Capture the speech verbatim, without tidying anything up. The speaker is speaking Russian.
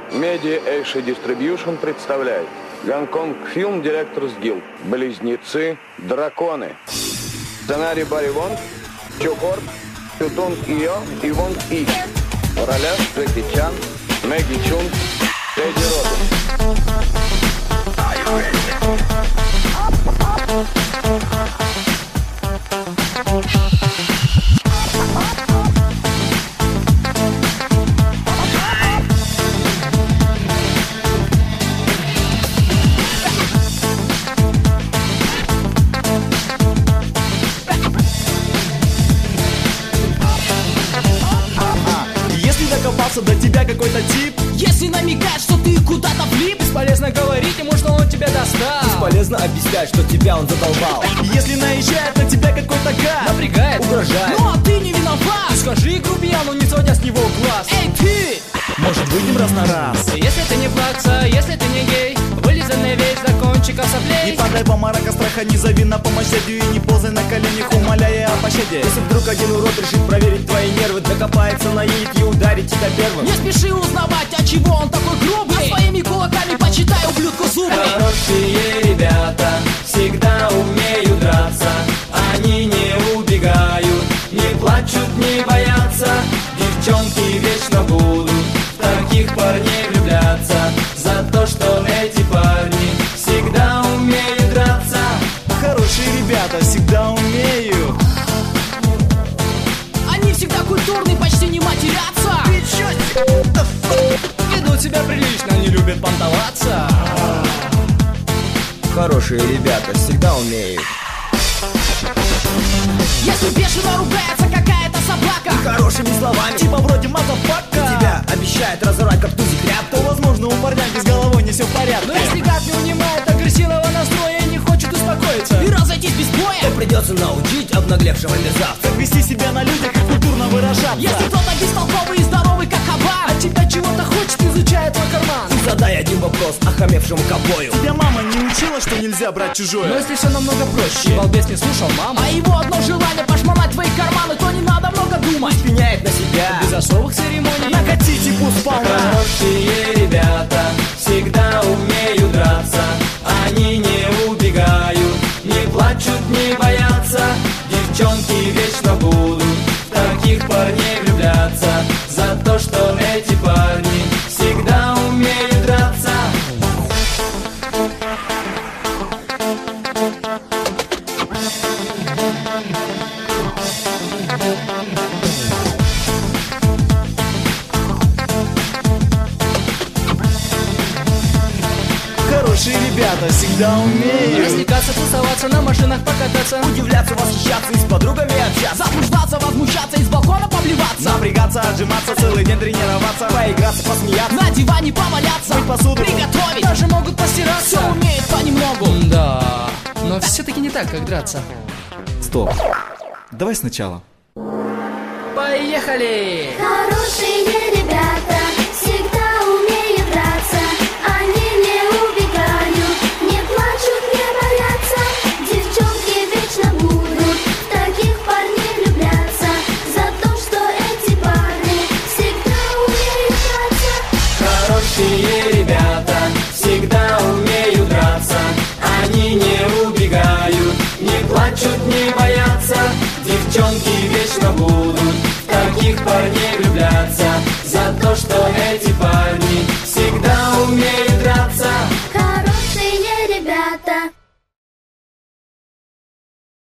Media Asia Distribution представляет Гонконг Film Directors Guild. Близнецы драконы. Сценарий Барри Вонг, Чокор, Чутунг Ио и Вонг И. В ролях Джеки Чан, Мэгги Чунг, Тедди Робин. До тебя какой-то тип. Если намекать, что ты куда-то влип, бесполезно говорить ему, что он тебя достал. Бесполезно объяснять, что тебя он задолбал. Если наезжает на тебя какой-то гад, напрягает, угрожает, ну а ты не виноват. Скажи грубияну, не сводя с него глаз: эй, ты! Может, выйдем раз на раз? Если ты не плакса, если ты не гей, вылизанный весь до кончика соплей. Не падай в обморок страха, не зови на помощь дядю и не ползай на коленях, умоляя о пощаде. Если вдруг один урод решит проверить твои нервы, докопается, наедет и ударит тебя первым, не спеши узнавать, от чего он такой грубый. А своими кулаками почитай ублюдку зубы. Хорошие ребята всегда умеют драться. Они не убегают, не плачут, не боятся. Девчонки вечно будут в таких парней влюбляться, за то, что эти парни всегда умеют драться. Хорошие ребята всегда умеют. Они всегда культурные, почти не матерятся. Ты чё? Ведут себя прилично, не любят понтоваться. Хорошие ребята всегда умеют. Если бешено ругается какая-то собака и хорошими словами, типа вроде мазафака, тебя обещает разорвать как тузик ряб, то возможно у парняги с головой не все в порядке. Но если гад не унимает агрессивного настроя и не хочет успокоиться и разойтись без боя, то придется научить обнаглевшего мерзавца как вести себя на людях и культурно выражаться. Если кто-то бестолковый и здоровый как кабан, от тебя чего-то хочет, изучая твой карман, и задай один вопрос охамевшему ковбою: тебя мама не учила, что нельзя брать чужое? Но если все намного проще, балбес не слушал маму, а его одно желание пошмонать твои карманы, то не надо много думать, пеняет на себя без особых церемоний. Накатите пусть полна. Хорошие ребята всегда умеют драться. Они не убегают, не плачут, не боятся. Девчонки вечно будут в таких парней влюбляться, за то, что эти парни всегда умеют драться. Хорошие ребята всегда умеют развлекаться, тусоваться, на машинах покататься, удивляться, восхищаться и с подругами общаться, заблуждаться, возмущаться и с балкона поблеваться, напрягаться, отжиматься, целый день тренироваться, поиграться, посмеяться, на диване поваляться, мыть посуду, приготовить, даже могут постираться. Все умеют понемногу. Да, но все-таки не так, как драться. Стоп, давай сначала. Поехали! Хорошие